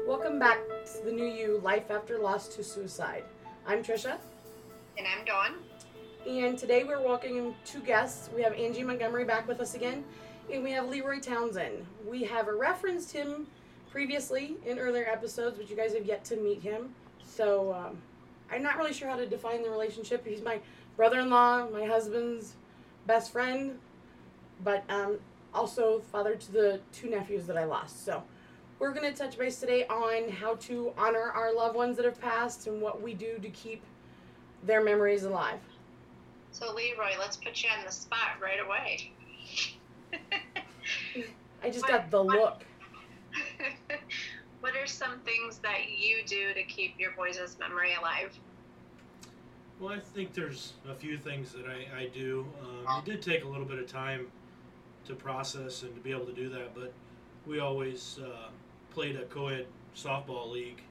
Welcome back to the New You, Life After Loss to Suicide. I'm Trisha. And I'm Dawn. And today we're welcoming two guests. We have Angie Montgomery back with us again, and we have Leroy Townsend. We have referenced him previously in earlier episodes, but you guys have yet to meet him. So I'm not really sure how to define the relationship. He's my brother-in-law, my husband's best friend, but also father to the two nephews that I lost. So we're going to touch base today on how to honor our loved ones that have passed and what we do to keep their memories alive. So Leroy, let's put you on the spot right away. I just got the look. What are some things that you do to keep your boys' memory alive? Well, I think there's a few things that I do. It did take a little bit of time to process and to be able to do that, but we always played a co-ed softball league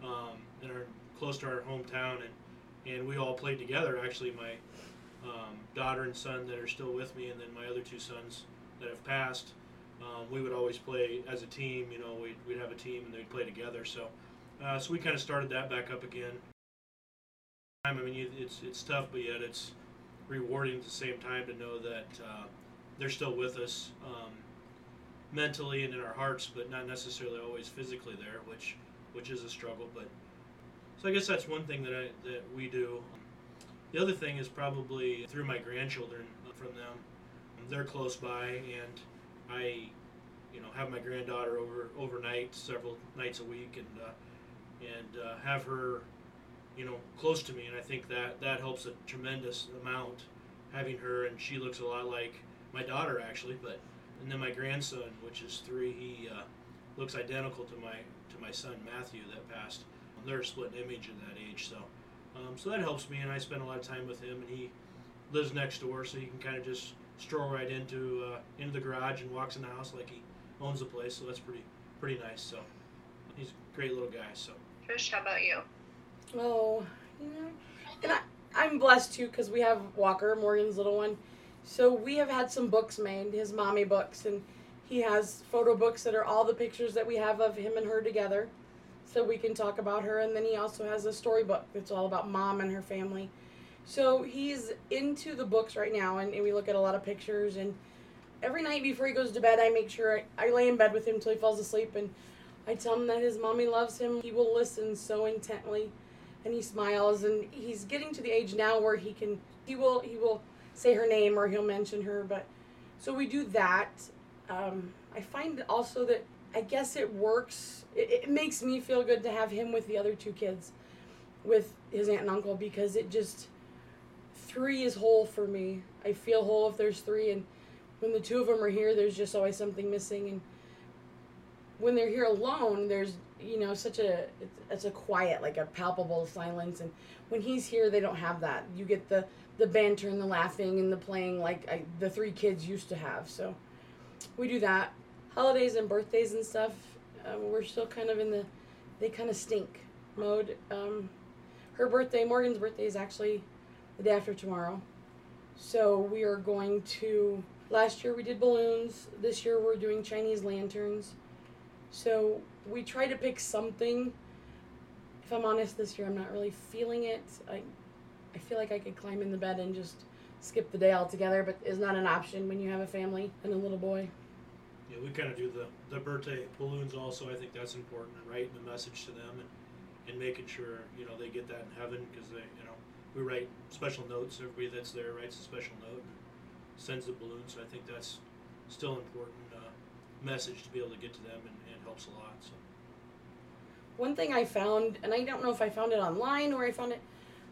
close to our hometown, and we all played together. Actually, my daughter and son that are still with me, and then my other two sons that have passed, we would always play as a team. You know, we'd have a team and they'd play together. So we kind of started that back up again. I mean, it's tough, but yet it's rewarding at the same time to know that they're still with us mentally and in our hearts, but not necessarily always physically there, which is a struggle. But so I guess that's one thing that we do. The other thing is probably through my grandchildren from them. They're close by, and I, have my granddaughter overnight several nights a week, and have her, close to me, and I think that helps a tremendous amount, having her, and she looks a lot like my daughter actually, and then my grandson, which is 3, he looks identical to my son Matthew that passed. They're a split image at that age, so that helps me, and I spend a lot of time with him, and he lives next door, so he can kind of just stroll right into the garage and walks in the house like he owns the place, so that's pretty nice. So he's a great little guy. So Trish, how about you? Oh, and I'm blessed too because we have Walker, Morgan's little one. So we have had some books made, his mommy books, and he has photo books that are all the pictures that we have of him and her together, so we can talk about her. And then he also has a storybook that's all about mom and her family. So he's into the books right now, and we look at a lot of pictures. And every night before he goes to bed, I make sure I lay in bed with him until he falls asleep, and I tell him that his mommy loves him. He will listen so intently, and he smiles. And he's getting to the age now where he will say her name or he'll mention her. But so we do that. I find also that I guess it works. It makes me feel good to have him with the other two kids, with his aunt and uncle, because it just 3 is whole for me. I feel whole if there's 3, and when the 2 of them are here, there's just always something missing. And when they're here alone, there's it's a quiet, like a palpable silence. And when he's here, they don't have that. You get the banter and the laughing and the playing like the 3 kids used to have. So we do that. Holidays and birthdays and stuff, we're still kind of in they kind of stink mode. Morgan's birthday is actually the day after tomorrow. So we are going to, last year we did balloons. This year we're doing Chinese lanterns. So we try to pick something. If I'm honest, this year I'm not really feeling it. I feel like I could climb in the bed and just skip the day altogether, but it's not an option when you have a family and a little boy. Yeah, we kind of do the birthday balloons also. I think that's important, and writing a message to them and making sure they get that in heaven, because we write special notes. Everybody that's there writes a special note and sends the balloon. So I think that's still an important message to be able to get to them, and helps a lot. So one thing I found, and I don't know if I found it online or I found it,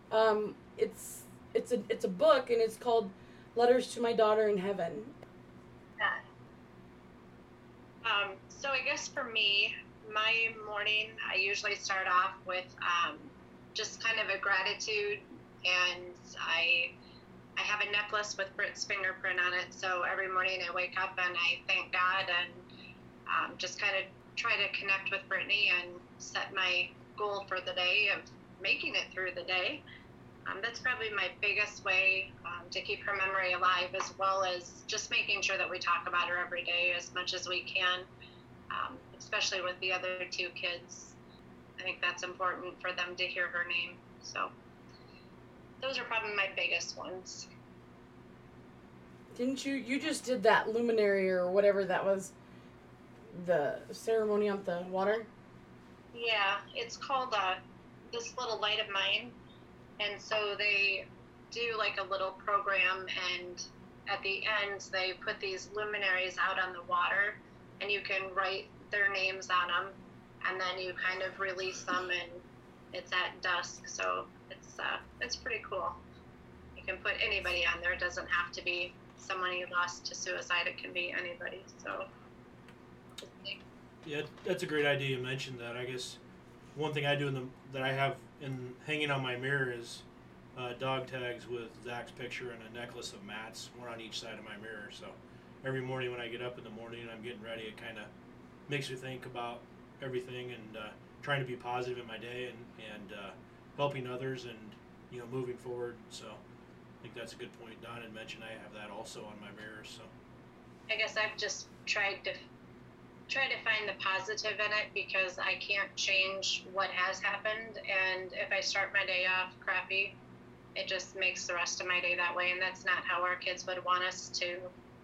it's a book, and it's called Letters to My Daughter in Heaven. Yeah. So I guess for me, my morning, I usually start off with just kind of a gratitude, and I have a necklace with Britt's fingerprint on it, so every morning I wake up and I thank God, and just kind of try to connect with Brittany and set my goal for the day of making it through the day. That's probably my biggest way to keep her memory alive, as well as just making sure that we talk about her every day as much as we can, especially with the other 2 kids I think that's important for them to hear her name. So those are probably my biggest ones. Didn't you just did that luminary or whatever that was, the ceremony on the water? Yeah, it's called This Little Light of Mine. And so they do like a little program, and at the end they put these luminaries out on the water, and you can write their names on them, and then you kind of release them, and it's at dusk. So it's pretty cool. You can put anybody on there. It doesn't have to be someone you lost to suicide. It can be anybody. So Yeah, that's a great idea. You mentioned that. I guess one thing I do that I have in hanging on my mirror is dog tags with Zach's picture and a necklace of Matt's, one on each side of my mirror. So every morning when I get up in the morning and I'm getting ready, it kind of makes me think about everything and trying to be positive in my day and helping others and moving forward. So I think that's a good point. Don had mentioned I have that also on my mirror. So I guess I've just tried to find the positive in it, because I can't change what has happened, and if I start my day off crappy, it just makes the rest of my day that way, and that's not how our kids would want us to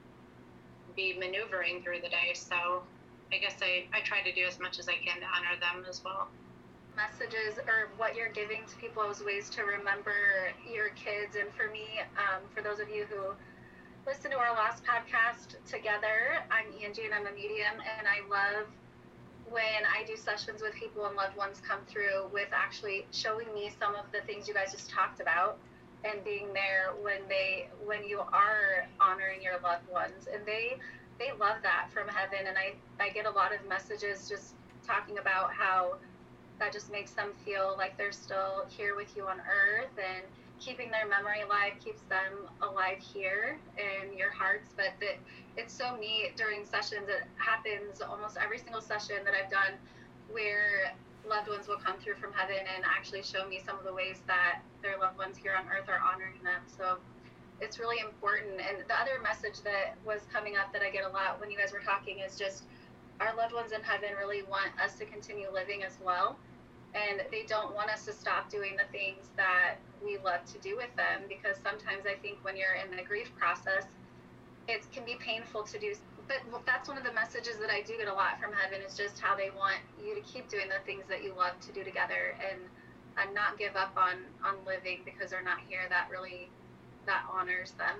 be maneuvering through the day. So I guess I try to do as much as I can to honor them as well. Messages or what you're giving to people as ways to remember your kids. And for me, for those of you who listen to our last podcast together, I'm Angie and I'm a medium, and I love when I do sessions with people and loved ones come through with actually showing me some of the things you guys just talked about, and being there when you are honoring your loved ones, and they love that from heaven. And I get a lot of messages just talking about how that just makes them feel like they're still here with you on earth, and keeping their memory alive keeps them alive here in your hearts. But it's so neat during sessions. It happens almost every single session that I've done where loved ones will come through from heaven and actually show me some of the ways that their loved ones here on earth are honoring them. So it's really important. And the other message that was coming up that I get a lot when you guys were talking is just our loved ones in heaven really want us to continue living as well. And they don't want us to stop doing the things that we love to do with them, because sometimes I think when you're in the grief process, it can be painful to do. But that's one of the messages that I do get a lot from heaven, is just how they want you to keep doing the things that you love to do together, and not give up on living because they're not here. That honors them.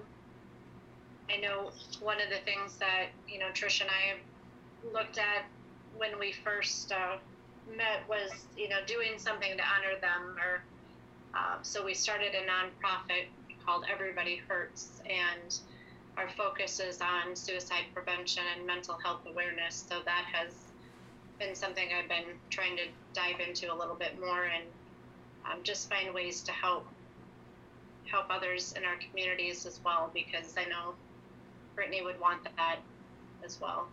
I know one of the things that, Trish and I looked at when we first met was, doing something to honor them. Or so we started a nonprofit called Everybody Hurts, and our focus is on suicide prevention and mental health awareness. So that has been something I've been trying to dive into a little bit more, and just find ways to help others in our communities as well, because I know Brittany would want that as well.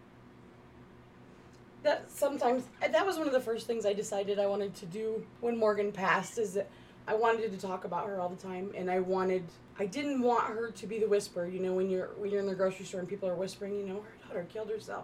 That was one of the first things I decided I wanted to do when Morgan passed, is that I wanted to talk about her all the time, and I didn't want her to be the whisper, when you're in the grocery store and people are whispering, her daughter killed herself.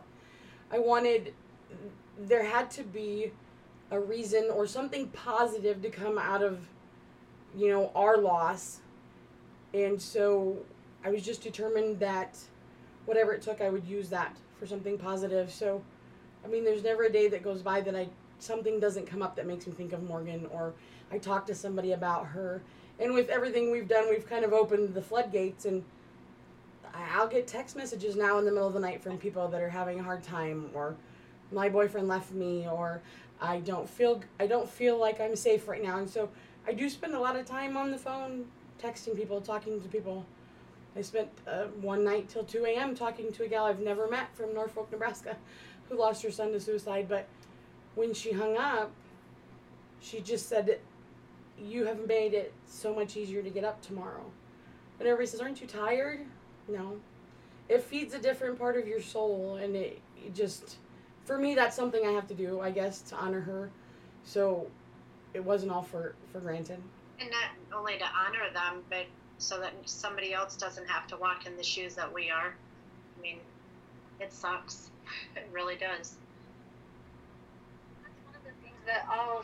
There had to be a reason or something positive to come out of, our loss. And so I was just determined that whatever it took, I would use that for something positive. So, there's never a day that goes by that something doesn't come up that makes me think of Morgan, or I talk to somebody about her. And with everything we've done, we've kind of opened the floodgates, and I'll get text messages now in the middle of the night from people that are having a hard time, or my boyfriend left me, or I don't feel like I'm safe right now. And so I do spend a lot of time on the phone, texting people, talking to people. I spent one night till 2 a.m. talking to a gal I've never met from Norfolk, Nebraska, who lost her son to suicide. But when she hung up, she just said, "You have made it so much easier to get up tomorrow." And everybody says, "Aren't you tired?" No. It feeds a different part of your soul, and it just, for me, that's something I have to do, I guess, to honor her. So it wasn't all for granted. And not only to honor them, but so that somebody else doesn't have to walk in the shoes that we are. It sucks. It really does. That's one of the things that I'll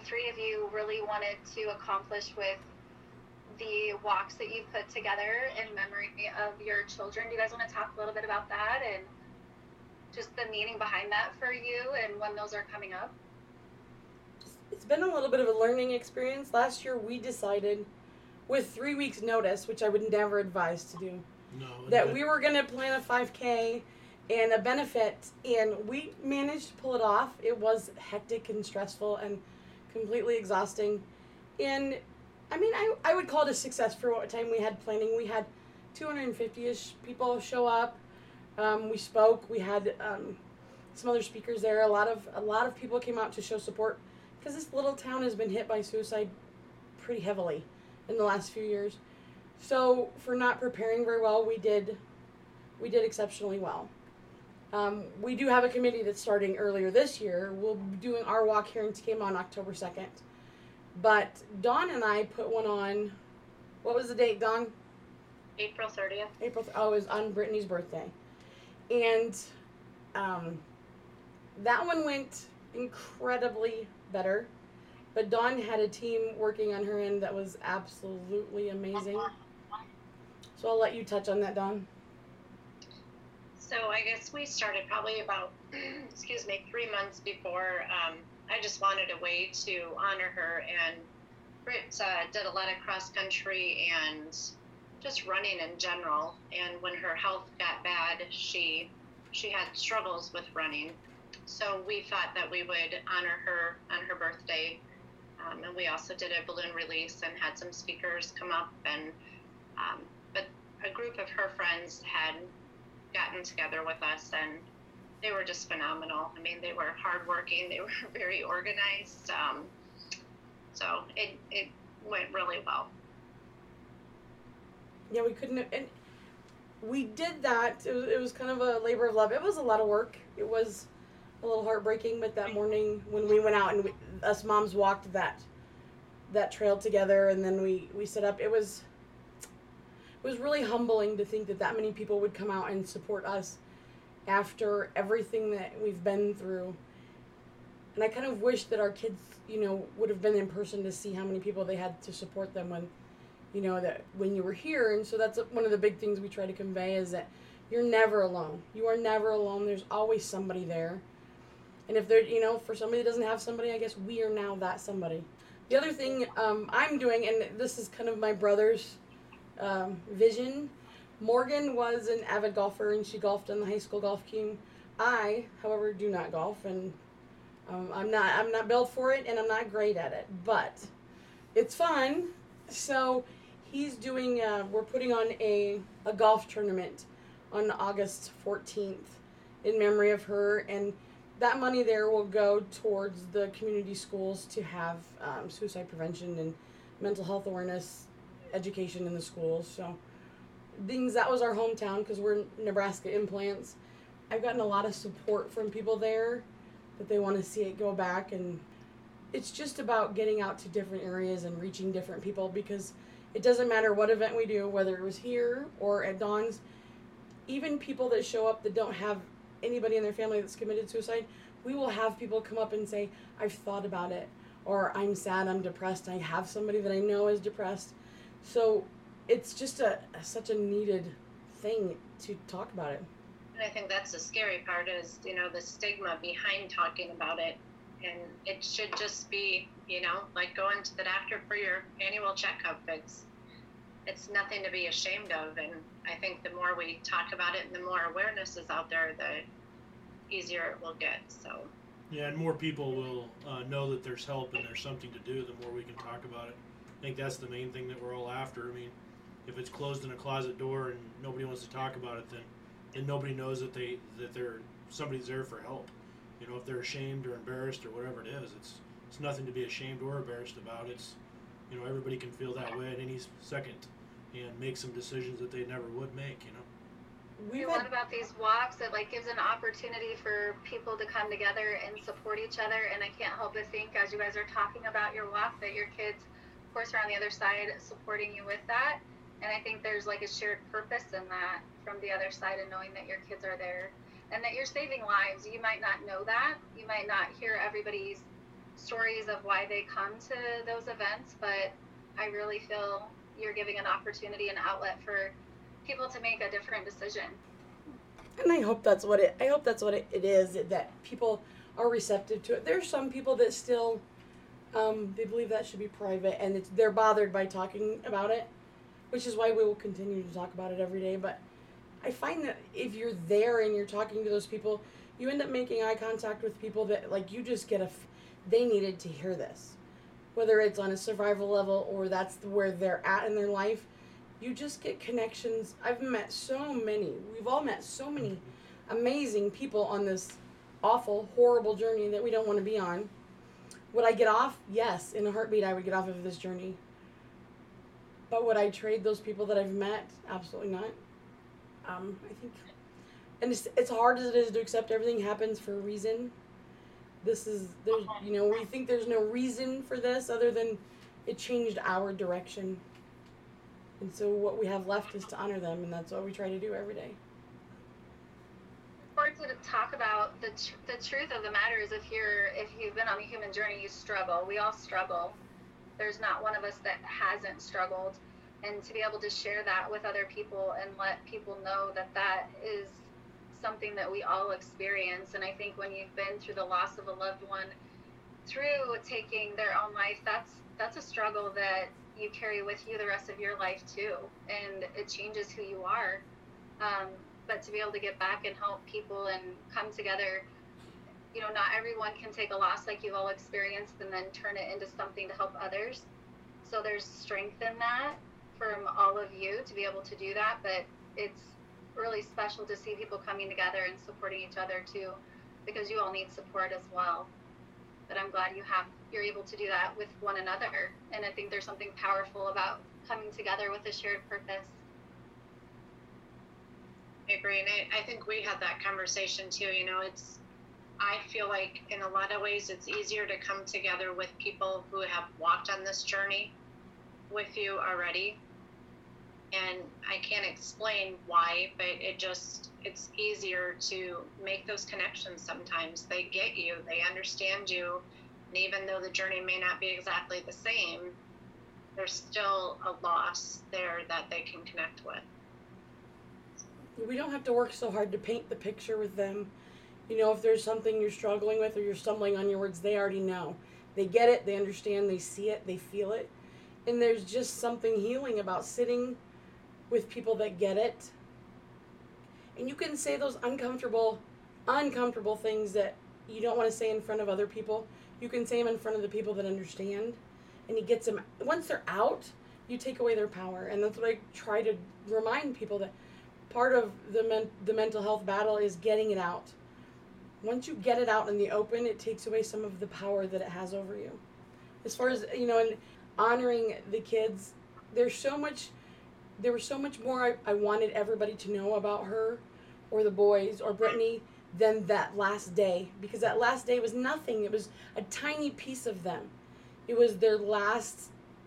three of you really wanted to accomplish with the walks that you put together in memory of your children. Do you guys want to talk a little bit about that and just the meaning behind that for you and when those are coming up? It's been a little bit of a learning experience. Last year we decided with 3 weeks notice, which I would never advise to do, that we were going to plan a 5K and a benefit, and we managed to pull it off. It was hectic and stressful and completely exhausting. And I mean, I would call it a success for what time we had planning. We had 250-ish people show up. We spoke. We had some other speakers there. A lot of people came out to show support because this little town has been hit by suicide pretty heavily in the last few years. So for not preparing very well, we did exceptionally well. We do have a committee that's starting earlier this year. We'll be doing our walk here in Tacoma on October 2nd. But Dawn and I put one on, what was the date, Dawn? April 30th. It was on Brittany's birthday. And that one went incredibly better. But Dawn had a team working on her end that was absolutely amazing. So I'll let you touch on that, Dawn. So I guess we started probably about, 3 months before. I just wanted a way to honor her, and Britt did a lot of cross country and just running in general. And when her health got bad, she had struggles with running. So we thought that we would honor her on her birthday. And we also did a balloon release and had some speakers come up. And but a group of her friends had gotten together with us, and they were just phenomenal. I mean, they were hardworking. They were very organized. So it went really well. Yeah, we couldn't have, and we did that. It was kind of a labor of love. It was a lot of work. It was a little heartbreaking, but that morning when we went out and us moms walked that trail together, and then we set up, it was really humbling to think that many people would come out and support us after everything that we've been through. And I kind of wish that our kids, would have been in person to see how many people they had to support them when you were here. And so that's one of the big things we try to convey, is that you're never alone. You are never alone. There's always somebody there. And if there, for somebody that doesn't have somebody, I guess we are now that somebody. The other thing I'm doing, and this is kind of my brother's vision. Morgan was an avid golfer, and she golfed on the high school golf team. I, however, do not golf, and I'm not built for it, and I'm not great at it, but it's fun. So he's doing, we're putting on a golf tournament on August 14th in memory of her, and that money there will go towards the community schools to have suicide prevention and mental health awareness education in the schools. So that was our hometown, because we're Nebraska implants. I've gotten a lot of support from people there that they want to see it go back, and it's just about getting out to different areas and reaching different people, because it doesn't matter what event we do, whether it was here or at Dawn's. Even people that show up that don't have anybody in their family that's committed suicide, we will have people come up and say, I've thought about it, or I'm sad, I'm depressed, I have somebody that I know is depressed. So it's just such a needed thing to talk about it. And I think that's the scary part, is, the stigma behind talking about it. And it should just be, like going to the doctor for your annual checkup. It's nothing to be ashamed of. And I think the more we talk about it and the more awareness is out there, the easier it will get. So. Yeah, and more people will know that there's help and there's something to do, the more we can talk about it. I think that's the main thing that we're all after. I mean, if it's closed in a closet door and nobody wants to talk about it, then nobody knows that somebody's there for help. If they're ashamed or embarrassed or whatever it is, it's nothing to be ashamed or embarrassed about. It's, everybody can feel that way at any second and make some decisions that they never would make. A lot about these walks, that gives an opportunity for people to come together and support each other. And I can't help but think, as you guys are talking about your walk, that your kids, of course, are on the other side supporting you with that. And I think there's a shared purpose in that from the other side, and knowing that your kids are there and that you're saving lives. You might not know that. You might not hear everybody's stories of why they come to those events, but I really feel you're giving an opportunity, an outlet for people to make a different decision. And I hope that's what it is, that people are receptive to it. There's some people that still they believe that should be private, and they're bothered by talking about it, which is why we will continue to talk about it every day. But I find that if you're there and you're talking to those people, you end up making eye contact with people that, like, you just get they needed to hear this. Whether it's on a survival level or that's where they're at in their life, you just get connections. I've met so many. We've all met so many amazing people on this awful, horrible journey that we don't want to be on. Would I get off? Yes. In a heartbeat, I would get off of this journey. But would I trade those people that I've met? Absolutely not. I think, and it's hard as it is to accept everything happens for a reason. We think there's no reason for this other than it changed our direction. And so what we have left is to honor them, and that's what we try to do every day. Or to talk about the truth of the matter is, if you've been on the human journey, you struggle. We all struggle. There's not one of us that hasn't struggled. And to be able to share that with other people and let people know that is something that we all experience. And I think when you've been through the loss of a loved one, through taking their own life, that's a struggle that you carry with you the rest of your life too, and it changes who you are. But to be able to get back and help people and come together, not everyone can take a loss like you've all experienced and then turn it into something to help others. So there's strength in that from all of you to be able to do that, but it's really special to see people coming together and supporting each other too, because you all need support as well. But I'm glad you're able to do that with one another, and I think there's something powerful about coming together with a shared purpose. I agree, and I think we had that conversation too. I feel like in a lot of ways it's easier to come together with people who have walked on this journey with you already. And I can't explain why, but it's easier to make those connections sometimes. They get you, they understand you, and even though the journey may not be exactly the same, there's still a loss there that they can connect with. We don't have to work so hard to paint the picture with them. If there's something you're struggling with or you're stumbling on your words, they already know. They get it, they understand, they see it, they feel it. And there's just something healing about sitting with people that get it. And you can say those uncomfortable things that you don't want to say in front of other people. You can say them in front of the people that understand. And it gets them, once they're out, you take away their power. And that's what I try to remind people, that part of the mental health battle is getting it out. Once you get it out in the open, it takes away some of the power that it has over you. As far as, and honoring the kids, there was so much more I wanted everybody to know about her or the boys or Brittany than that last day, because that last day was nothing. It was a tiny piece of them. It was their last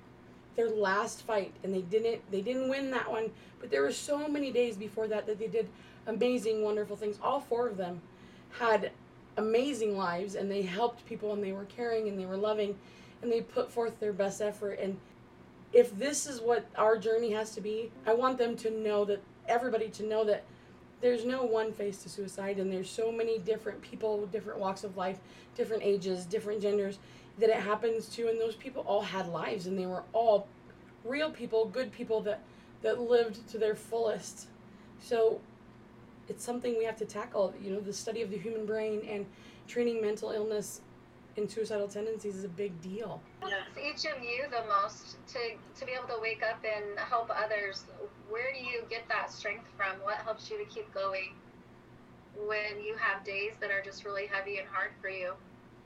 fight, and they didn't win that one, but there were so many days before that they did amazing, wonderful things. All four of them had amazing lives, and they helped people, and they were caring, and they were loving, and they put forth their best effort. And if this is what our journey has to be, I want them to know, that everybody to know, that there's no one face to suicide, and there's so many different people, different walks of life, different ages, different genders that it happens to, and those people all had lives, and they were all real people, good people that lived to their fullest. So it's something we have to tackle. The study of the human brain and treating mental illness and suicidal tendencies is a big deal. Each of you the most to be able to wake up and help others. Where do you get that strength from? What helps you to keep going when you have days that are just really heavy and hard for you?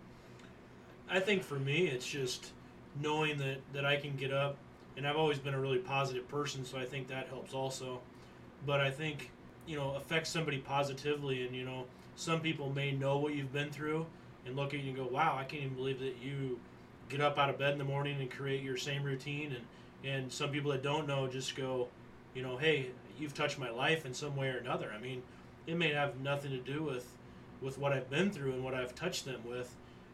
I think for me, it's just knowing that I can get up, and I've always been a really positive person, so I think that helps also. But I think, affects somebody positively, and, some people may know what you've been through and look at you and go, wow, I can't even believe that you get up out of bed in the morning and create your same routine. And some people that don't know just go, hey, you've touched my life in some way or another. I mean, it may have nothing to do with what I've been through and what I've touched them with,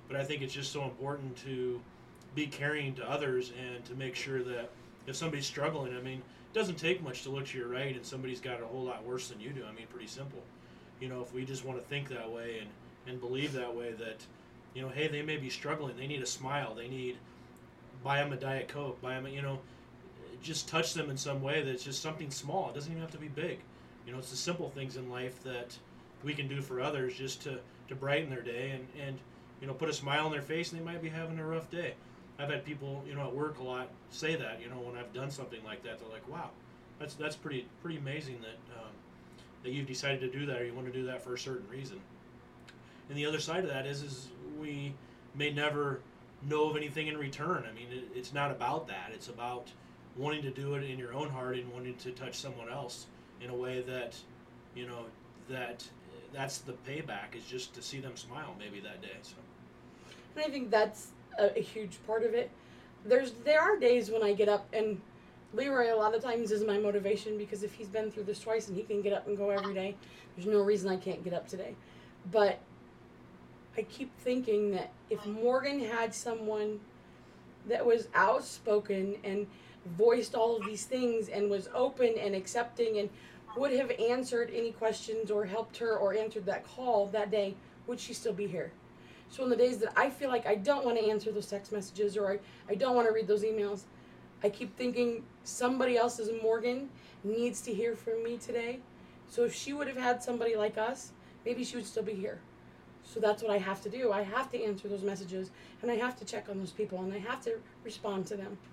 but I think it's just so important to be caring to others and to make sure that if somebody's struggling, I mean, it doesn't take much to look to your right and somebody's got a whole lot worse than you do. I mean, pretty simple. You know, if we just want to think that way and believe that way, that, you know, hey, they may be struggling, they need a smile, they need, buy them a Diet Coke, buy them, you know, just touch them in some way that's just something small. It doesn't even have to be big. You know, it's the simple things in life that we can do for others just to brighten their day and you know, put a smile on their face, and they might be having a rough day. I've had people, you know, at work a lot say that, you know, when I've done something like that, they're like, wow, that's pretty amazing that you've decided to do that, or you want to do that for a certain reason. And the other side of that is we may never know of anything in return. I mean, it's not about that. It's about wanting to do it in your own heart and wanting to touch someone else in a way that, you know, that's the payback, is just to see them smile maybe that day. So. And I think that's a huge part of it. There are days when I get up, and Leroy a lot of times is my motivation, because if he's been through this twice and he can get up and go every day, there's no reason I can't get up today. But I keep thinking that if Morgan had someone that was outspoken and voiced all of these things and was open and accepting and would have answered any questions or helped her or answered that call that day, would she still be here? So on the days that I feel like I don't want to answer those text messages, or I don't want to read those emails, I keep thinking somebody else's Morgan needs to hear from me today. So if she would have had somebody like us, maybe she would still be here. So that's what I have to do. I have to answer those messages, and I have to check on those people, and I have to respond to them.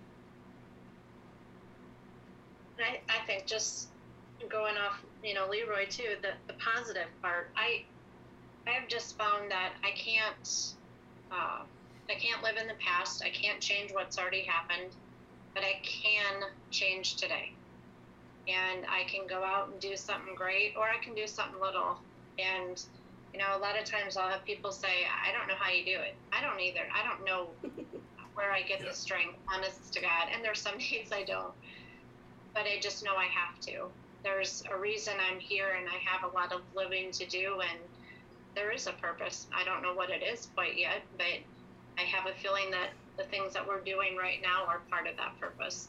I think just going off, you know, Leroy too, the positive part, I have just found that I can't live in the past. I can't change what's already happened, but I can change today. And I can go out and do something great, or I can do something little. And, you know, a lot of times I'll have people say, I don't know how you do it. I don't either. I don't know where I get the strength, honest to God. And there's some days I don't. But I just know I have to. There's a reason I'm here, and I have a lot of living to do, and there is a purpose. I don't know what it is quite yet, but I have a feeling that the things that we're doing right now are part of that purpose.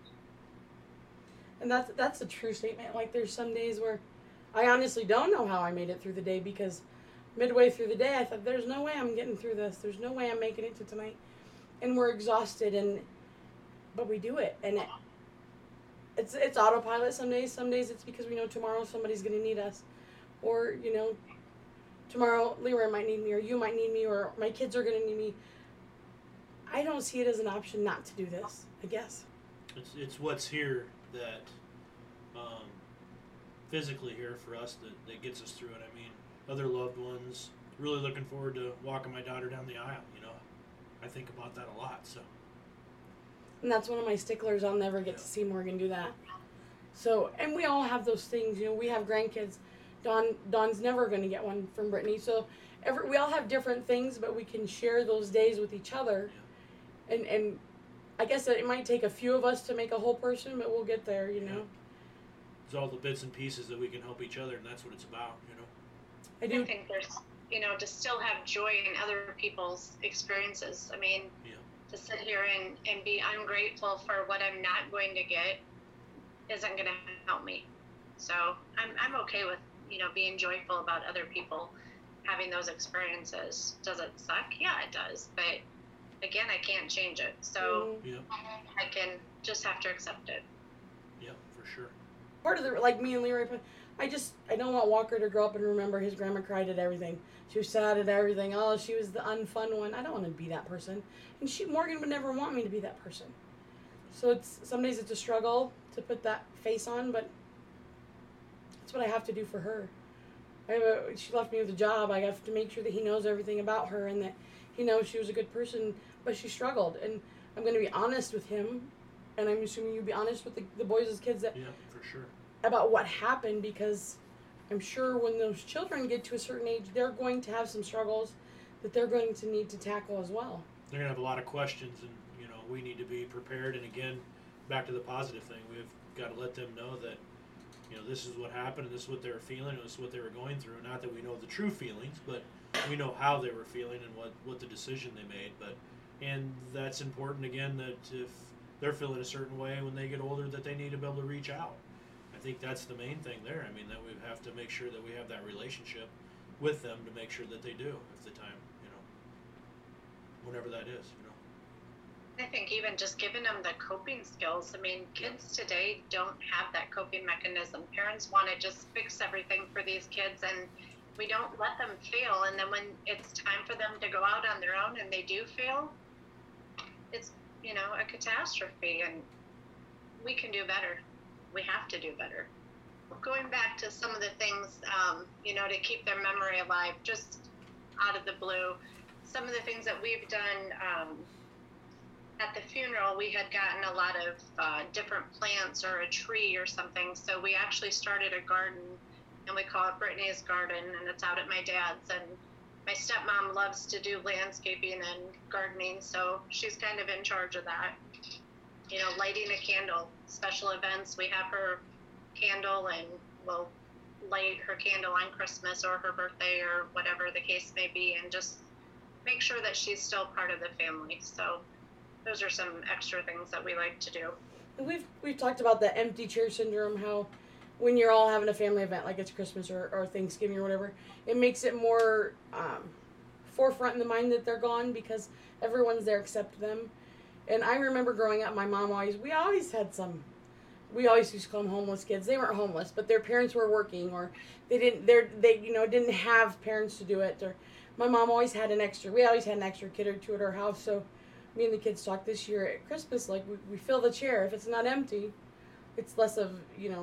And that's a true statement. Like, there's some days where I honestly don't know how I made it through the day, because midway through the day I thought, there's no way I'm getting through this. There's no way I'm making it to tonight. And we're exhausted, but we do it. And it's autopilot some days. Some days it's because we know tomorrow somebody's going to need us. Or, you know, tomorrow Leroy might need me, or you might need me, or my kids are going to need me. I don't see it as an option not to do this, I guess. It's what's here that, physically here for us that gets us through it. I mean, other loved ones, really looking forward to walking my daughter down the aisle, you know. I think about that a lot, so. And that's one of my sticklers. I'll never get to see Morgan do that. So, and we all have those things. You know, we have grandkids. Dawn's never going to get one from Brittany. So, we all have different things, but we can share those days with each other. Yeah. And I guess that it might take a few of us to make a whole person, but we'll get there, you know. Yeah. It's all the bits and pieces that we can help each other, and that's what it's about, you know. I think there's, you know, to still have joy in other people's experiences. I mean, to sit here and be ungrateful for what I'm not going to get isn't going to help me. So I'm okay with, you know, being joyful about other people having those experiences. Does it suck? Yeah, it does. But again, I can't change it. So I can just have to accept it. Yeah, for sure. Part of the, like me and Leroy, I don't want Walker to grow up and remember his grandma cried at everything. She was sad at everything. Oh, she was the unfun one. I don't want to be that person. And Morgan would never want me to be that person. So some days it's a struggle to put that face on, but that's what I have to do for her. She left me with a job. I have to make sure that he knows everything about her, and that he knows she was a good person, but she struggled. And I'm going to be honest with him, and I'm assuming you'll be honest with the boys as kids that for sure, about what happened, because I'm sure when those children get to a certain age, they're going to have some struggles that they're going to need to tackle as well. They're going to have a lot of questions, and, you know, we need to be prepared. And again, back to the positive thing, we've got to let them know that, you know, this is what happened, and this is what they were feeling, and this is what they were going through. Not that we know the true feelings, but we know how they were feeling and what the decision they made. And that's important again, that if they're feeling a certain way when they get older, that they need to be able to reach out. I think that's the main thing there. I mean, that we have to make sure that we have that relationship with them to make sure that they do, if the time, whenever that is. I think even just giving them the coping skills. I mean, kids today don't have that coping mechanism. Parents want to just fix everything for these kids, and we don't let them fail. And then when it's time for them to go out on their own and they do fail, it's, a catastrophe. And we can do better. We have to do better. Going back to some of the things, to keep their memory alive, just out of the blue, some of the things that we've done, at the funeral, we had gotten a lot of different plants or a tree or something. So we actually started a garden, and we call it Brittany's Garden, and it's out at my dad's. And my stepmom loves to do landscaping and gardening, so she's kind of in charge of that. Lighting a candle, special events, we have her candle, and we'll light her candle on Christmas or her birthday or whatever the case may be, and just make sure that she's still part of the family. So those are some extra things that we like to do. We've talked about the empty chair syndrome, how when you're all having a family event, like it's Christmas or Thanksgiving or whatever, it makes it more forefront in the mind that they're gone because everyone's there except them. And I remember growing up, my mom we always used to call them homeless kids. They weren't homeless, but their parents were working, or they didn't have parents to do it. Or my mom we always had an extra kid or two at our house. So me and the kids talked this year at Christmas, like we fill the chair. If it's not empty, it's less of,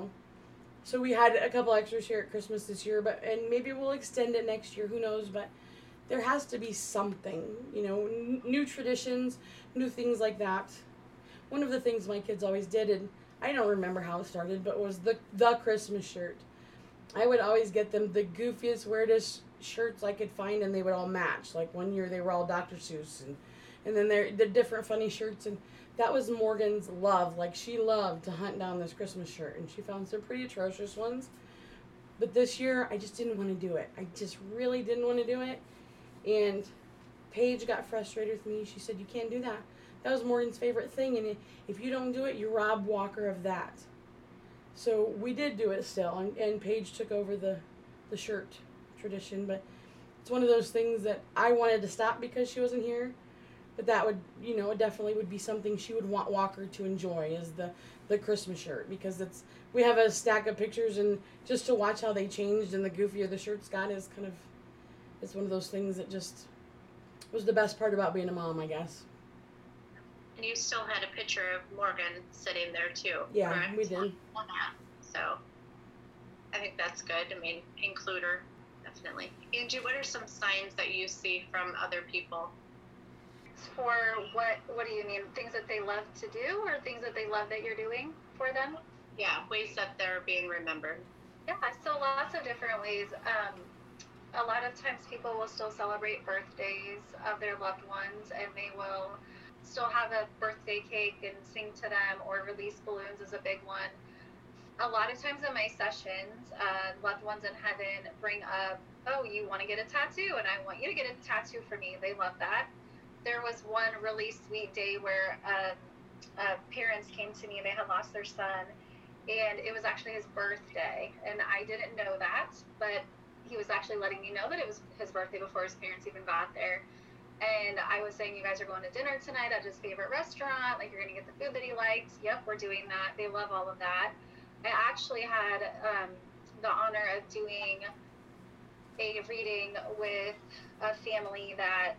So we had a couple extras here at Christmas this year, and maybe we'll extend it next year, who knows, but there has to be something, new traditions, new things like that. One of the things my kids always did, and I don't remember how it started, but was the Christmas shirt. I would always get them the goofiest, weirdest shirts I could find, and they would all match. Like one year they were all Dr. Seuss, and then the different funny shirts, and that was Morgan's love. Like, she loved to hunt down this Christmas shirt, and she found some pretty atrocious ones. But this year, I just didn't want to do it. I just really didn't want to do it. And Paige got frustrated with me. She said, "You can't do that. That was Morgan's favorite thing, and if you don't do it, you rob Walker of that." So we did do it still, and Paige took over the shirt tradition. But it's one of those things that I wanted to stop because she wasn't here. But that would, it definitely would be something she would want Walker to enjoy, is the Christmas shirt, because we have a stack of pictures, and just to watch how they changed and the goofier the shirts got is it's one of those things that just was the best part about being a mom, I guess. And you still had a picture of Morgan sitting there too, yeah, correct? We did. So I think that's good. I mean, include her, definitely. Angie, what are some signs that you see from other people? For what do you mean? Things that they love to do, or things that they love that you're doing for them? Yeah, ways that they're being remembered. Yeah, so lots of different ways. A lot of times people will still celebrate birthdays of their loved ones, and they will still have a birthday cake and sing to them, or release balloons is a big one. A lot of times in my sessions, loved ones in heaven bring up, "Oh, you want to get a tattoo, and I want you to get a tattoo for me." They love that. There was one really sweet day where parents came to me. They had lost their son, and it was actually his birthday, and I didn't know that, but he was actually letting me know that it was his birthday before his parents even got there. And I was saying, "You guys are going to dinner tonight at his favorite restaurant, like you're going to get the food that he likes." Yep, we're doing that. They love all of that. I actually had the honor of doing a reading with a family that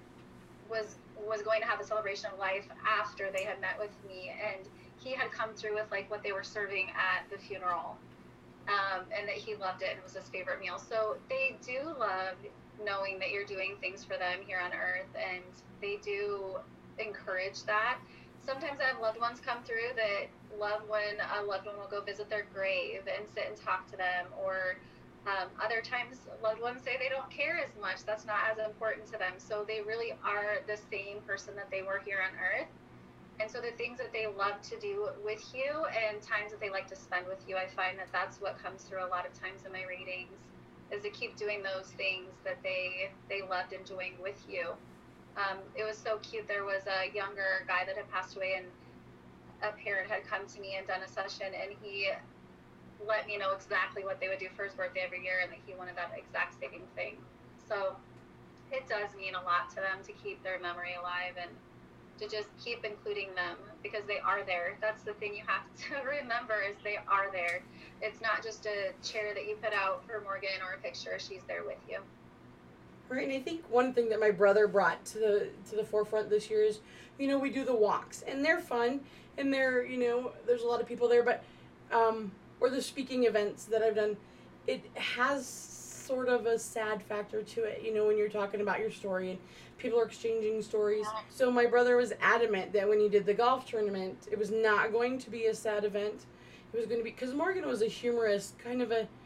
was going to have a celebration of life after they had met with me, and he had come through with like what they were serving at the funeral, and that he loved it and it was his favorite meal. So they do love knowing that you're doing things for them here on earth, and they do encourage that. Sometimes I have loved ones come through that love when a loved one will go visit their grave and sit and talk to them, or other times loved ones say they don't care as much. That's not as important to them. So they really are the same person that they were here on earth. And so the things that they love to do with you and times that they like to spend with you, I find that that's what comes through a lot of times in my readings. is to keep doing those things that they loved and doing with you. It was so cute. There was a younger guy that had passed away, and a parent had come to me and done a session, and he let me know exactly what they would do for his birthday every year, and that he wanted that exact same thing. So it does mean a lot to them to keep their memory alive and to just keep including them, because they are there. That's the thing you have to remember, is they are there. It's not just a chair that you put out for Morgan or a picture. She's there with you. Right, and I think one thing that my brother brought to the forefront this year is, we do the walks, and they're fun, and they're, there's a lot of people there, but or the speaking events that I've done, it has sort of a sad factor to it, when you're talking about your story and people are exchanging stories. So my brother was adamant that when he did the golf tournament, it was not going to be a sad event. It was going to be, because Morgan was a humorous, kind of a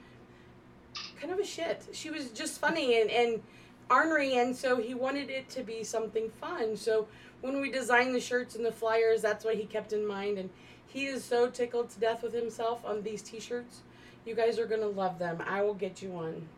shit. She was just funny and ornery, and so he wanted it to be something fun. So when we designed the shirts and the flyers, that's what he kept in mind, and he is so tickled to death with himself on these t-shirts. You guys are going to love them. I will get you one.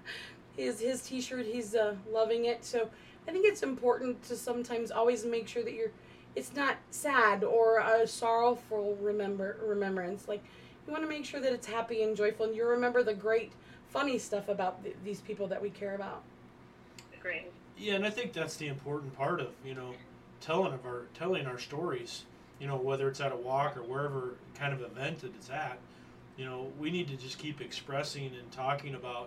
His t-shirt, he's loving it. So I think it's important to sometimes always make sure that it's not sad or a sorrowful remembrance. Like, you want to make sure that it's happy and joyful, and you remember the great, funny stuff about these people that we care about. Great. Yeah, and I think that's the important part of, telling our stories, whether it's at a walk or wherever kind of event that it's at. We need to just keep expressing and talking about,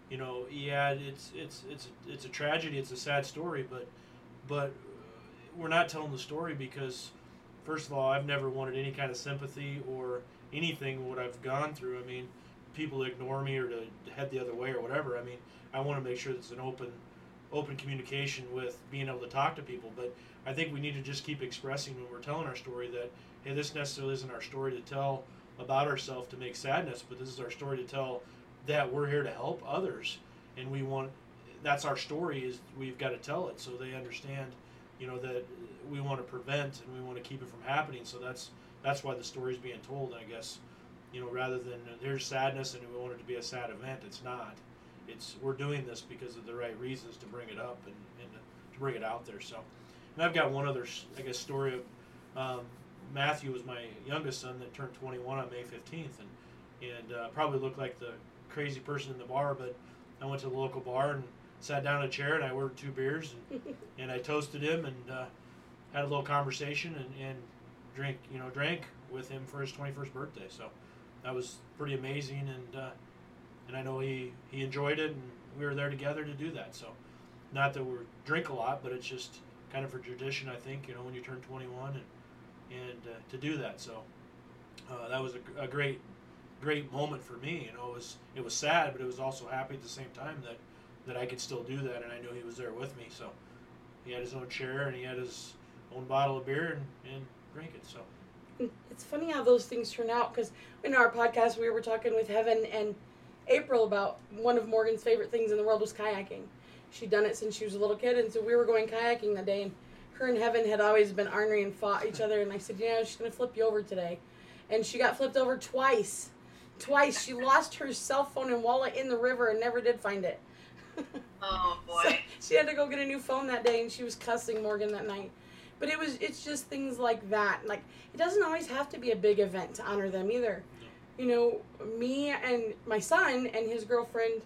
yeah, it's a tragedy, it's a sad story, but we're not telling the story because, first of all, I've never wanted any kind of sympathy or anything what I've gone through. I mean, people to ignore me or to head the other way or whatever. I mean, I want to make sure it's an open communication with being able to talk to people. But I think we need to just keep expressing when we're telling our story that, hey, this necessarily isn't our story to tell about ourselves to make sadness, but this is our story to tell that we're here to help others, and that's our story, is we've got to tell it so they understand, that we want to prevent and we want to keep it from happening. So that's why the story's being told, I guess, rather than there's sadness and we want it to be a sad event. It's not. We're doing this because of the right reasons to bring it up and to bring it out there. So, and I've got one other, I guess, story of Matthew was my youngest son that turned 21 on May 15th, and probably looked like the crazy person in the bar, but I went to the local bar and sat down in a chair and I ordered 2 beers and I toasted him and had a little conversation and drank with him for his 21st birthday. So that was pretty amazing, and I know he enjoyed it, and we were there together to do that. So, not that we drink a lot, but it's just kind of for tradition, I think, when you turn 21 and to do that. So, that was a great moment for me. It was sad, but it was also happy at the same time that I could still do that, and I knew he was there with me. So, he had his own chair and he had his own bottle of beer and drank it. So, it's funny how those things turn out, because in our podcast we were talking with Heaven and April about one of Morgan's favorite things in the world was kayaking. She'd done it since she was a little kid, and so we were going kayaking that day, and her and Heaven had always been ornery and fought each other, and I said, she's going to flip you over today. And she got flipped over twice. She lost her cell phone and wallet in the river and never did find it. Oh, boy. So she had to go get a new phone that day, and she was cussing Morgan that night. But it's just things like that. Like, it doesn't always have to be a big event to honor them either. Me and my son and his girlfriend,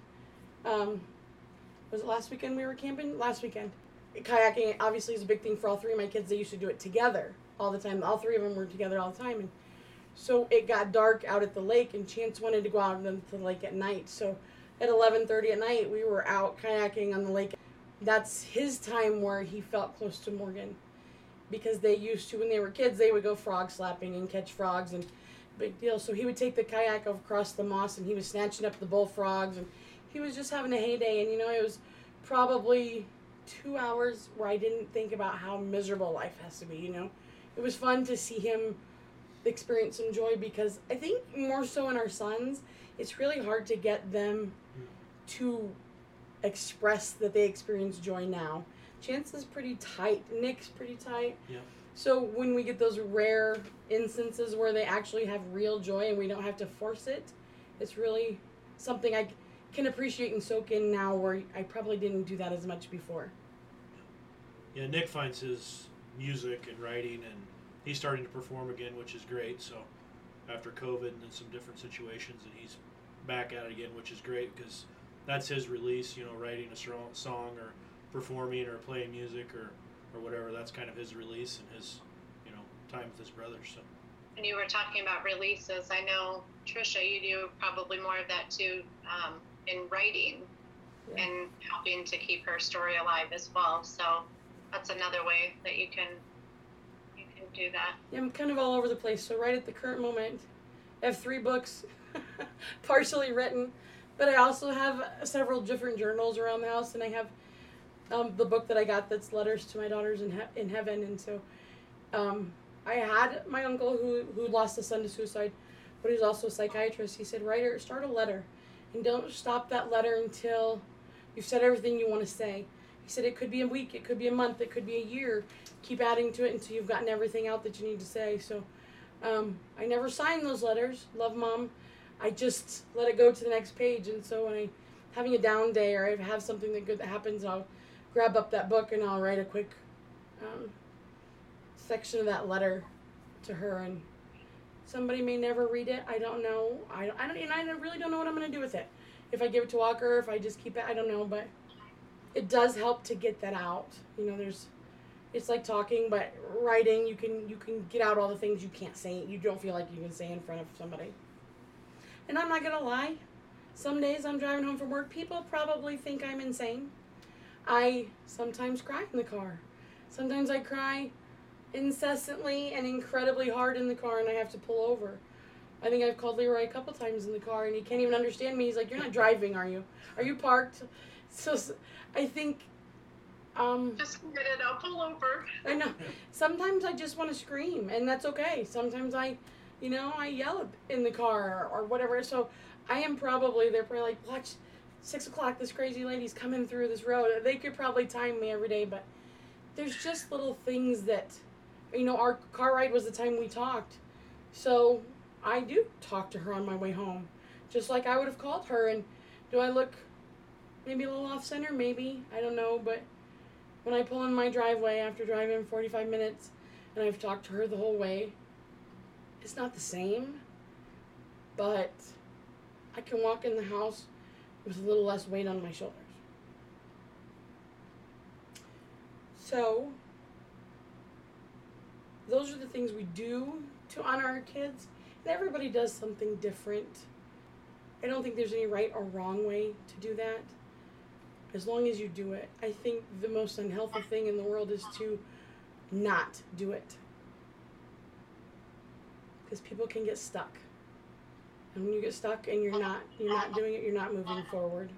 was it last weekend we were camping? Last weekend. Kayaking obviously is a big thing for all 3 of my kids. They used to do it together all the time. All 3 of them were together all the time. And so it got dark out at the lake, and Chance wanted to go out into the lake at night. So at 11:30 at night, we were out kayaking on the lake. That's his time where he felt close to Morgan, because they used to, when they were kids, they would go frog slapping and catch frogs, and big deal. So he would take the kayak across the moss, and he was snatching up the bullfrogs, and he was just having a heyday. And it was probably 2 hours where I didn't think about how miserable life has to be. It was fun to see him experience some joy, because I think more so in our sons, it's really hard to get them to express that they experience joy now. Chance is pretty tight. Nick's pretty tight. Yeah. So when we get those rare instances where they actually have real joy and we don't have to force it, it's really something can appreciate and soak in now where I probably didn't do that as much before. Yeah, Nick finds his music and writing, and he's starting to perform again, which is great. So after COVID and then some different situations, and he's back at it again, which is great because that's his release, writing a song or performing or playing music or whatever. That's kind of his release and his, time with his brother. So. And you were talking about releases. I know, Trisha, you do probably more of that too, in writing and helping to keep her story alive as well. So that's another way that you can do that. Yeah, I'm kind of all over the place. So right at the current moment, I have 3 books partially written, but I also have several different journals around the house, and I have the book that I got that's Letters to My Daughters in Heaven. And so I had my uncle who lost a son to suicide, but he's also a psychiatrist. He said, "Writer, start a letter, and don't stop that letter until you've said everything you want to say." He said it could be a week, it could be a month, it could be a year. Keep adding to it until you've gotten everything out that you need to say. So I never signed those letters. Love, Mom. I just let it go to the next page. And so when I'm having a down day or I have something good that happens, I'll grab up that book and I'll write a quick section of that letter to her. And somebody may never read it. I don't know. I really don't know what I'm going to do with it. If I give it to Walker, if I just keep it, I don't know. But it does help to get that out. It's like talking, but writing, you can get out all the things you can't say. You don't feel like you can say in front of somebody. And I'm not going to lie. Some days I'm driving home from work, people probably think I'm insane. I sometimes cry in the car. Sometimes I cry incessantly and incredibly hard in the car, and I have to pull over. I think I've called Leroy a couple times in the car, and he can't even understand me. He's like, "You're not driving, are you? Are you parked?" So I think... just a minute, I'll pull over. I know. Sometimes I just want to scream, and that's okay. Sometimes I yell in the car or whatever. So they're probably like, "Watch, 6 o'clock, this crazy lady's coming through this road." They could probably time me every day, but there's just little things that, our car ride was the time we talked. So I do talk to her on my way home, just like I would have called her. And do I look maybe a little off center? Maybe. I don't know, but when I pull in my driveway after driving 45 minutes and I've talked to her the whole way, it's not the same, but I can walk in the house with a little less weight on my shoulders. So, those are the things we do to honor our kids, and everybody does something different. I don't think there's any right or wrong way to do that, as long as you do it. I think the most unhealthy thing in the world is to not do it, because people can get stuck. And when you get stuck and you're not doing it, you're not moving forward.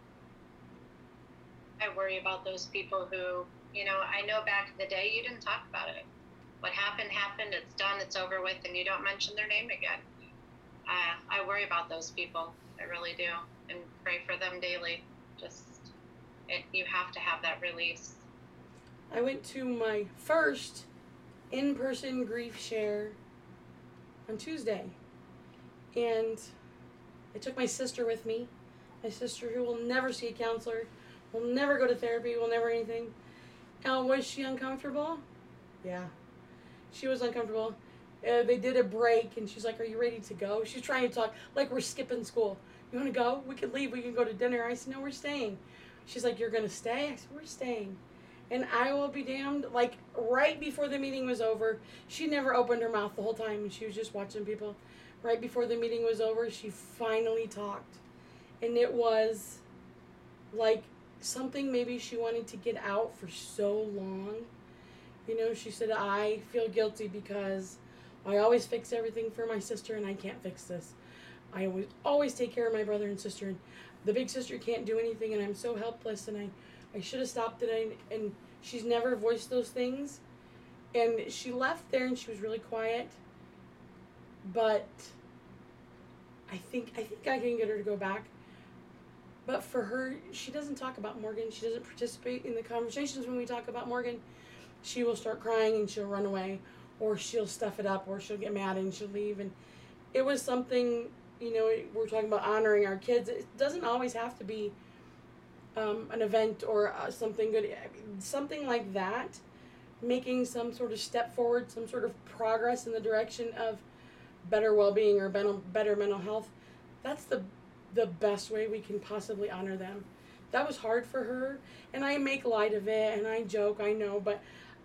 I worry about those people who, I know back in the day you didn't talk about it. What happened, it's done, it's over with, and you don't mention their name again. I worry about those people. I really do. And pray for them daily. You have to have that release. I went to my first in-person grief share on Tuesday. And I took my sister with me. My sister, who will never see a counselor, will never go to therapy, will never anything. Was she uncomfortable? Yeah. She was uncomfortable. They did a break, and she's like, "Are you ready to go?" She's trying to talk like we're skipping school. "You want to go? We can leave. We can go to dinner." I said, "No, we're staying." She's like, "You're going to stay?" I said, "We're staying." And I will be damned, like right before the meeting was over, she never opened her mouth the whole time, and she was just watching people. Right before the meeting was over, she finally talked. And it was like something maybe she wanted to get out for so long. She said, "I feel guilty because I always fix everything for my sister, and I can't fix this. I always take care of my brother and sister, and the big sister can't do anything, and I'm so helpless, and I should have stopped it." And she's never voiced those things. And she left there, and she was really quiet. But I think I can get her to go back. But for her, she doesn't talk about Morgan. She doesn't participate in the conversations when we talk about Morgan. She will start crying and she'll run away, or she'll stuff it up, or she'll get mad and she'll leave. And it was something we're talking about honoring our kids. It doesn't always have to be an event or something good. I mean, something like that, making some sort of step forward, some sort of progress in the direction of better well-being or better mental health. That's the best way we can possibly honor them. That was hard for her, and I make light of it and I joke, I know, but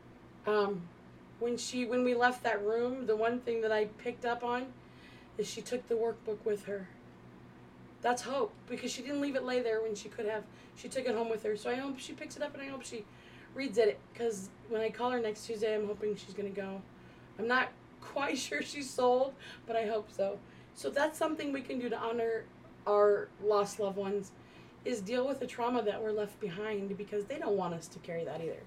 when we left that room, the one thing that I picked up on is she took the workbook with her. That's hope, because she didn't leave it lay there when she could have. She took it home with her, so I hope she picks it up and I hope she reads it, because when I call her next Tuesday, I'm hoping she's going to go. I'm not quite sure she's sold, but I hope so. So that's something we can do to honor our lost loved ones, is deal with the trauma that we're left behind, because they don't want us to carry that either.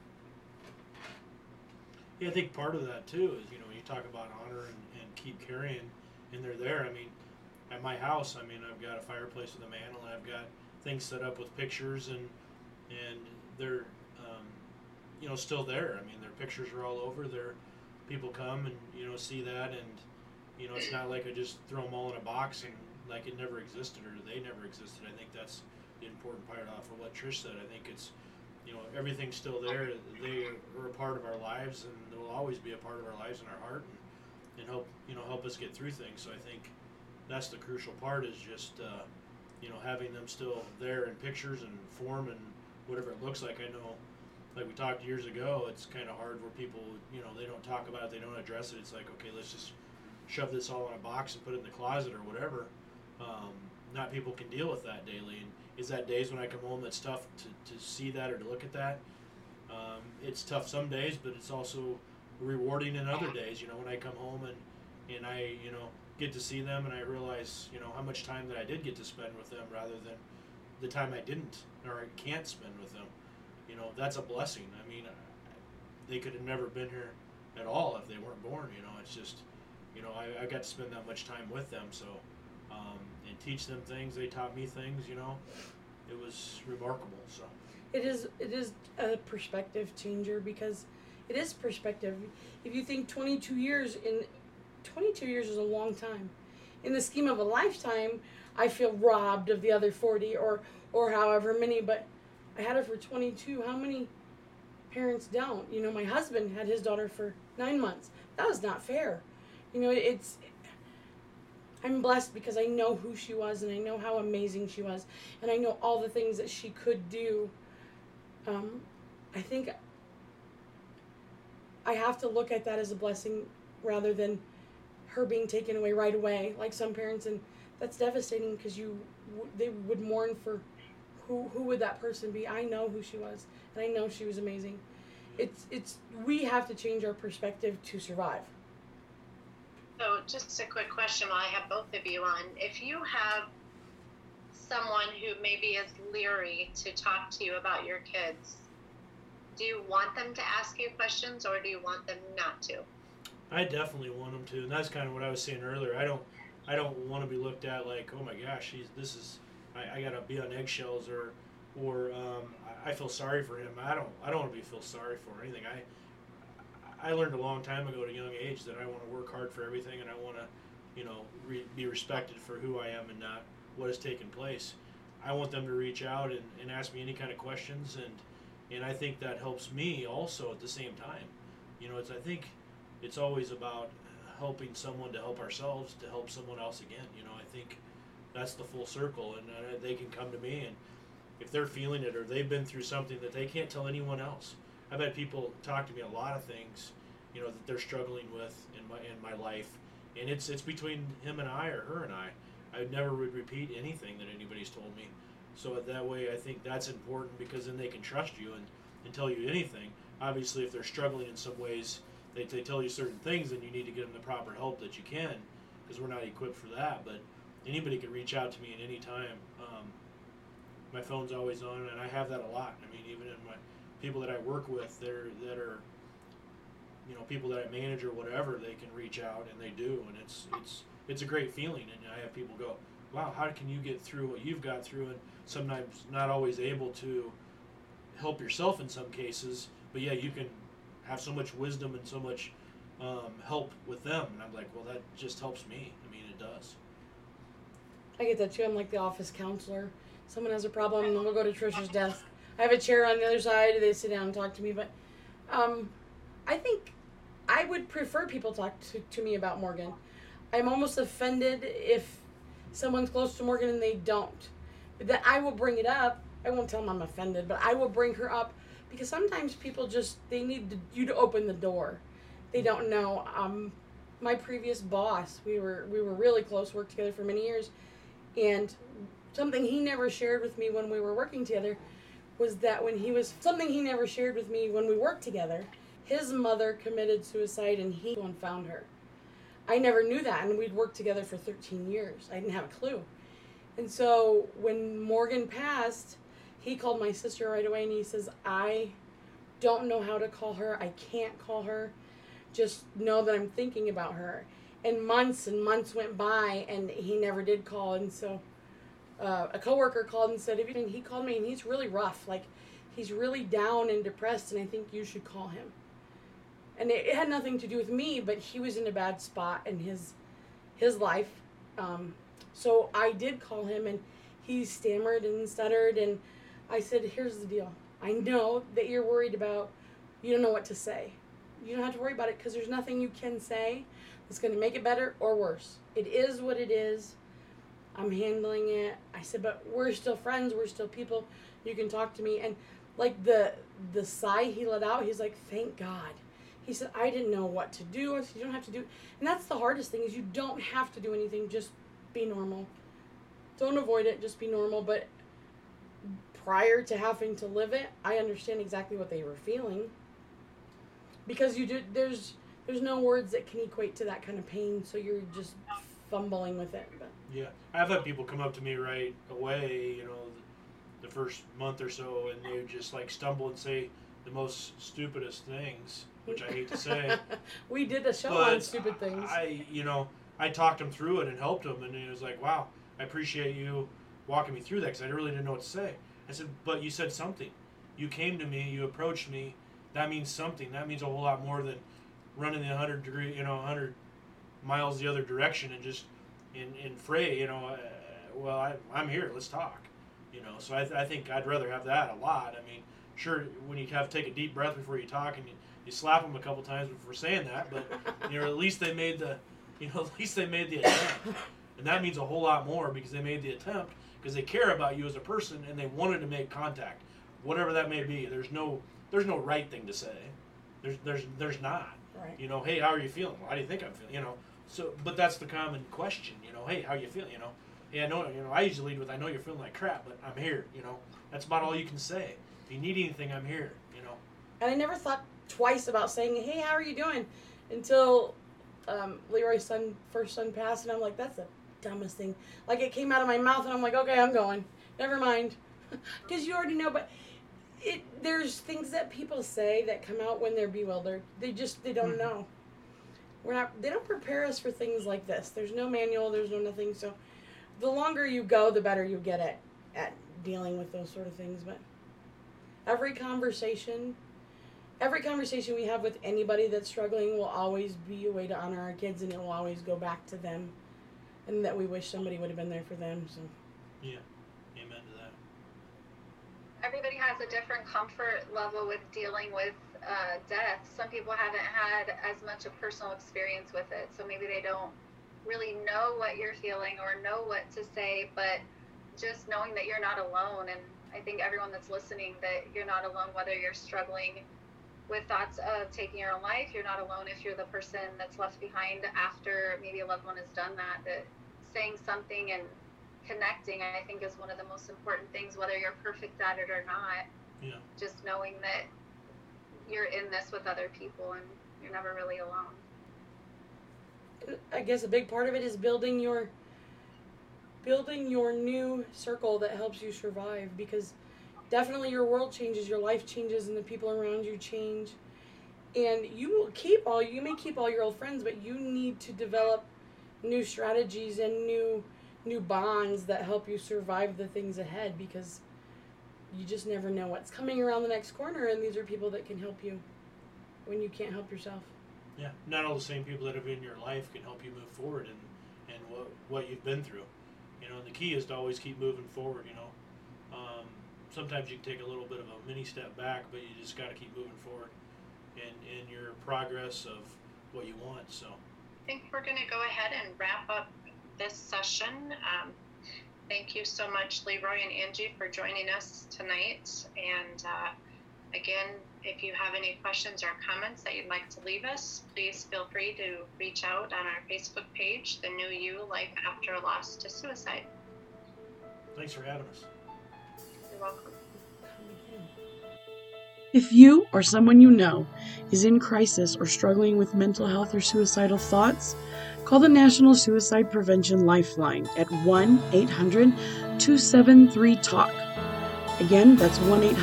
Yeah, I think part of that too is, you talk about honor and keep carrying, and they're there. I mean, at my house, I've got a fireplace with a mantle, and I've got things set up with pictures, and they're still there. Their pictures are all over. People come and see that, and it's not like I just throw them all in a box and like it never existed or they never existed. I think that's the important part of what Trish said. I think it's everything's still there. They are a part of our lives, and they will always be a part of our lives and our heart, and help us get through things. So I think that's the crucial part, is just having them still there in pictures and form and whatever it looks like. I know, like we talked years ago, it's kind of hard where people they don't talk about it, they don't address it. It's like, okay, let's just shove this all in a box and put it in the closet or whatever. Not people can deal with that daily, and is that days when I come home that's tough to see that or to look at that. It's tough some days, but it's also rewarding in other days. When I come home and I get to see them, and I realize how much time that I did get to spend with them rather than the time I didn't or I can't spend with them. That's a blessing. They could have never been here at all if they weren't born. It's just I got to spend that much time with them, so and teach them things. They taught me things. It was remarkable. So it is a perspective changer, because it is perspective. If you think 22 years is a long time. In the scheme of a lifetime, I feel robbed of the other 40 or however many, but I had her for 22. How many parents don't? My husband had his daughter for 9 months. That was not fair. I'm blessed because I know who she was, and I know how amazing she was, and I know all the things that she could do. I think I have to look at that as a blessing rather than her being taken away right away, like some parents, and that's devastating, because they would mourn for who would that person be. I know who she was, and I know she was amazing. We have to change our perspective to survive. So just a quick question while I have both of you on. If you have someone who maybe is leery to talk to you about your kids, do you want them to ask you questions, or do you want them not to? I definitely want them to, and that's kind of what I was saying earlier. I don't want to be looked at like, oh my gosh, I gotta be on eggshells, or I feel sorry for him. I don't want to feel sorry for anything. I learned a long time ago at a young age that I want to work hard for everything, and I want to be respected for who I am and not what has taken place. I want them to reach out and ask me any kind of questions, and I think that helps me also at the same time. I think it's always about helping someone to help ourselves to help someone else again. I think that's the full circle, and they can come to me, and if they're feeling it or they've been through something that they can't tell anyone else. I've had people talk to me a lot of things, that they're struggling with in my life, and it's between him and I or her and I. I never would repeat anything that anybody's told me. So that way, I think that's important, because then they can trust you and tell you anything. Obviously, if they're struggling in some ways, they tell you certain things, then you need to give them the proper help that you can, because we're not equipped for that. But anybody can reach out to me at any time. My phone's always on, and I have that a lot. Even in my people that I work with, that are people that I manage or whatever, they can reach out, and they do, and it's a great feeling. And I have people go, wow, how can you get through what you've got through, and sometimes not always able to help yourself in some cases, but yeah, you can have so much wisdom and so much help with them. And I'm like, well, that just helps me. It does. I get that too. I'm like the office counselor. Someone has a problem, and then we'll go to Trisha's desk. I have a chair on the other side. They sit down and talk to me. But I think I would prefer people talk to me about Morgan. I'm almost offended if someone's close to Morgan and they don't. That I will bring it up. I won't tell them I'm offended, but I will bring her up because sometimes people they need you to open the door. They don't know. My previous boss, we were really close, worked together for many years, and something he never shared with me when we were working together was that something he never shared with me when we worked together, his mother committed suicide and he found her. I never knew that, and we'd worked together for 13 years. I didn't have a clue. And so when Morgan passed, he called my sister right away and he says, I don't know how to call her. I can't call her. Just know that I'm thinking about her. And months went by and he never did call. And so a coworker called and said, he called me and he's really rough. Like, he's really down and depressed, and I think you should call him. And it had nothing to do with me, but he was in a bad spot in his life. So I did call him, and he stammered and stuttered, and I said, here's the deal. I know that you're worried about, you don't know what to say. You don't have to worry about it because there's nothing you can say that's going to make it better or worse. It is what it is. I'm handling it. I said, but we're still friends. We're still people. You can talk to me. And like the sigh he let out, he's like, thank God. He said, I didn't know what to do. I said, you don't have to do. And that's the hardest thing is you don't have to do anything. Just be normal. Don't avoid it. Just be normal. But prior to having to live it, I understand exactly what they were feeling. Because there's no words that can equate to that kind of pain. So you're just fumbling with it. But. Yeah. I've had people come up to me right away, the first month or so, and they would just like stumble and say the most stupidest things, which I hate to say. We did a show on stupid things. I talked him through it and helped him, and he was like, wow, I appreciate you walking me through that because I really didn't know what to say. I said, but you said something. You came to me, you approached me. That means something. That means a whole lot more than running the 100 miles the other direction and just in fray, I'm here, let's talk. So I think I'd rather have that a lot. I mean, sure, when you have to take a deep breath before you talk and you slap them a couple times before saying that, but at least they made the attempt, and that means a whole lot more because they made the attempt because they care about you as a person and they wanted to make contact, whatever that may be. There's no right thing to say. There's not. Right. Hey, how are you feeling? Well, how do you think I'm feeling? So, but that's the common question. Hey, how you feeling? Hey, I know. I usually lead with, I know you're feeling like crap, but I'm here. That's about all you can say. If you need anything, I'm here. And I never thought twice about saying, hey, how are you doing? Until Leroy's first son passed, and I'm like, that's the dumbest thing. Like, it came out of my mouth, and I'm like, okay, I'm going. Never mind. Because you already know, but there's things that people say that come out when they're bewildered. They don't know. They don't prepare us for things like this. There's no manual, there's no nothing. So the longer you go, the better you get at dealing with those sort of things. But every conversation we have with anybody that's struggling will always be a way to honor our kids, and it will always go back to them, and that we wish somebody would have been there for them. So yeah, amen to that. Everybody has a different comfort level with dealing with death. Some people haven't had as much a personal experience with it, so maybe they don't really know what you're feeling or know what to say, but just knowing that you're not alone. And I think everyone that's listening, that you're not alone, whether you're struggling with thoughts of taking your own life, you're not alone if you're the person that's left behind after maybe a loved one has done that saying something and connecting, I think, is one of the most important things, whether you're perfect at it or not. Yeah. Just knowing that you're in this with other people and you're never really alone. I guess a big part of it is building your new circle that helps you survive, because definitely your world changes, your life changes, and the people around you change. And you may keep all your old friends, but you need to develop new strategies and new bonds that help you survive the things ahead, because you just never know what's coming around the next corner, and these are people that can help you when you can't help yourself. Yeah, not all the same people that have been in your life can help you move forward and what you've been through. And the key is to always keep moving forward. Sometimes you can take a little bit of a mini step back, but you just got to keep moving forward in your progress of what you want. So I think we're going to go ahead and wrap up this session. Thank you so much, Leroy and Angie, for joining us tonight. And again, if you have any questions or comments that you'd like to leave us, please feel free to reach out on our Facebook page, The New You, Life After a Loss to Suicide. Thanks for having us. You're welcome. If you or someone you know is in crisis or struggling with mental health or suicidal thoughts, call the National Suicide Prevention Lifeline at 1-800-273-TALK. Again, that's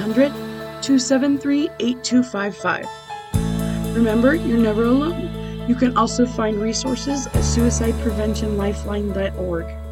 1-800-273-8255. Remember, you're never alone. You can also find resources at suicidepreventionlifeline.org.